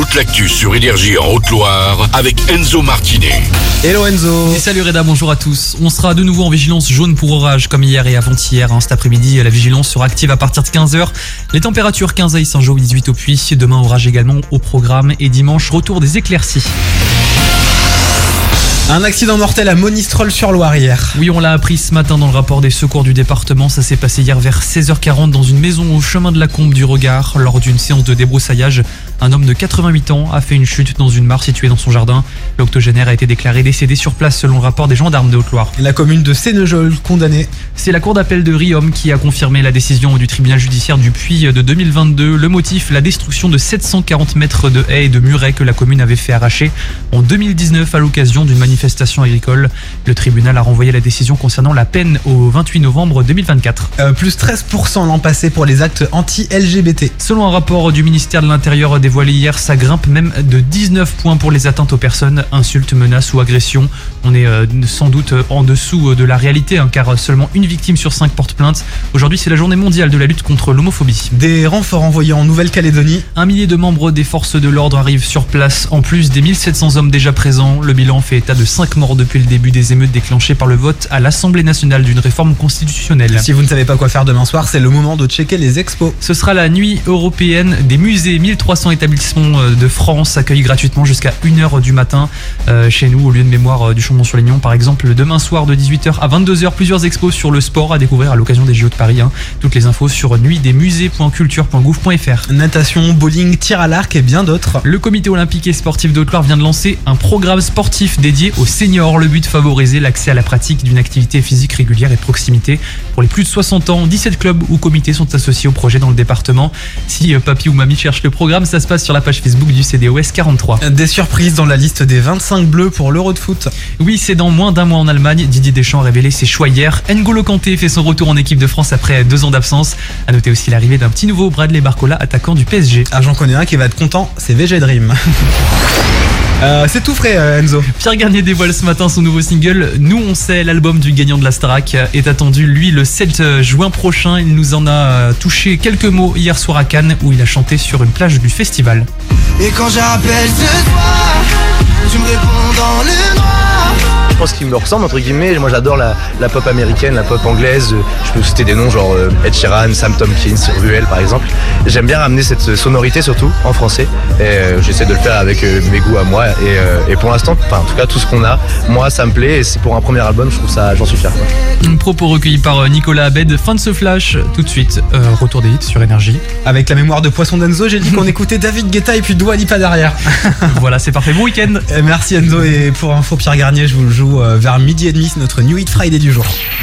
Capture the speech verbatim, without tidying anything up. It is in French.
toute l'actu sur Énergie en Haute-Loire avec Enzo Martinet. Hello Enzo. Et salut Reda, bonjour à tous. On sera de nouveau en vigilance jaune pour orage comme hier et avant-hier. Cet après-midi, la vigilance sera active à partir de quinze heures. Les températures quinze à Saint-Jean, dix-huit au Puy. Demain, orage également au programme. Et dimanche, retour des éclaircies. Un accident mortel à Monistrol-sur-Loire hier. Oui, on l'a appris ce matin dans le rapport des secours du département. Ça s'est passé hier vers seize heures quarante dans une maison au chemin de la Combe du Regard. Lors d'une séance de débroussaillage, un homme de quatre-vingt-huit ans a fait une chute dans une mare située dans son jardin. L'octogénaire a été déclaré décédé sur place selon le rapport des gendarmes de Haute-Loire. La commune de Sénéjol condamnée. C'est la cour d'appel de Riom qui a confirmé la décision du tribunal judiciaire du Puy de deux mille vingt-deux. Le motif, la destruction de sept cent quarante mètres de haies et de murets que la commune avait fait arracher en deux mille dix-neuf à l'occasion d'une manifestation agricole. Le tribunal a renvoyé la décision concernant la peine au vingt-huit novembre deux mille vingt-quatre. Euh, plus treize pour cent l'an passé pour les actes anti-L G B T. Selon un rapport du ministère de l'Intérieur dévoilé hier, ça grimpe même de dix-neuf points pour les atteintes aux personnes, insultes, menaces ou agressions. On est euh, sans doute en dessous de la réalité, hein, car seulement une victime sur cinq porte plainte. Aujourd'hui, c'est la journée mondiale de la lutte contre l'homophobie. Des renforts envoyés en Nouvelle-Calédonie. Un millier de membres des forces de l'ordre arrivent sur place, en plus des mille sept cents hommes déjà présents. Le bilan fait état de cinq morts depuis le début des émeutes déclenchées par le vote à l'Assemblée nationale d'une réforme constitutionnelle. Si vous ne savez pas quoi faire demain soir, c'est le moment de checker les expos. Ce sera la nuit européenne des musées. mille trois cents établissements de France accueillent gratuitement jusqu'à une heure du matin euh, chez nous, au lieu de mémoire du Chambon-sur-Lignon. Par exemple, demain soir de dix-huit heures à vingt-deux heures, plusieurs expos sur le sport à découvrir à l'occasion des J O de Paris. Hein. Toutes les infos sur nuit des musées point culture point gouv point fr. Natation, bowling, tir à l'arc et bien d'autres. Le comité olympique et sportif de Haute-Loire vient de lancer un programme sportif dédié aux seniors. Le but, favoriser l'accès à la pratique d'une activité physique régulière et de proximité. Pour les plus de soixante ans, dix-sept clubs ou comités sont associés au projet dans le département. Si euh, papy ou mamie cherche le programme, ça se passe sur la page Facebook du C D O S quarante-trois. Des surprises dans la liste des vingt-cinq bleus pour l'Euro de foot. Oui, c'est dans moins d'un mois en Allemagne. Didier Deschamps a révélé ses choix hier. N'Golo Kanté fait son retour en équipe de France après deux ans d'absence. A noter aussi l'arrivée d'un petit nouveau, Bradley Barcola, attaquant du P S G. Ah, j'en connais un qui va être content, c'est V G Dream. Euh, c'est tout frais, euh, Enzo. Pierre Garnier dévoile ce matin son nouveau single. Nous on sait, l'album du gagnant de la Starac est attendu, lui, le sept juin prochain. Il nous en a touché quelques mots hier soir à Cannes où il a chanté sur une plage du festival. Et quand j'appelle ce soir, tu me réponds dans le noir. Je pense qu'il me ressemble entre guillemets. Moi j'adore la, la pop américaine, la pop anglaise. Je peux citer des noms genre euh, Ed Sheeran, Sam Tompkins, Ruel par exemple. J'aime bien ramener cette sonorité surtout en français. Et euh, j'essaie de le faire avec euh, mes goûts à moi. Et, euh, et pour l'instant, enfin en tout cas tout ce qu'on a, moi ça me plaît. Et c'est pour un premier album, je trouve ça, j'en suis fier. Quoi. Un propos recueilli par Nicolas Abed. Fin de ce flash. Tout de suite, euh, retour des hits sur Énergie. Avec la mémoire de poisson d'Enzo, j'ai dit qu'on écoutait David Guetta et puis Dua Lipa derrière. Voilà, c'est parfait. Bon week-end. Merci Enzo, et pour info Pierre Garnier, je vous le joue vers midi et demi, c'est notre New Hit Friday du jour.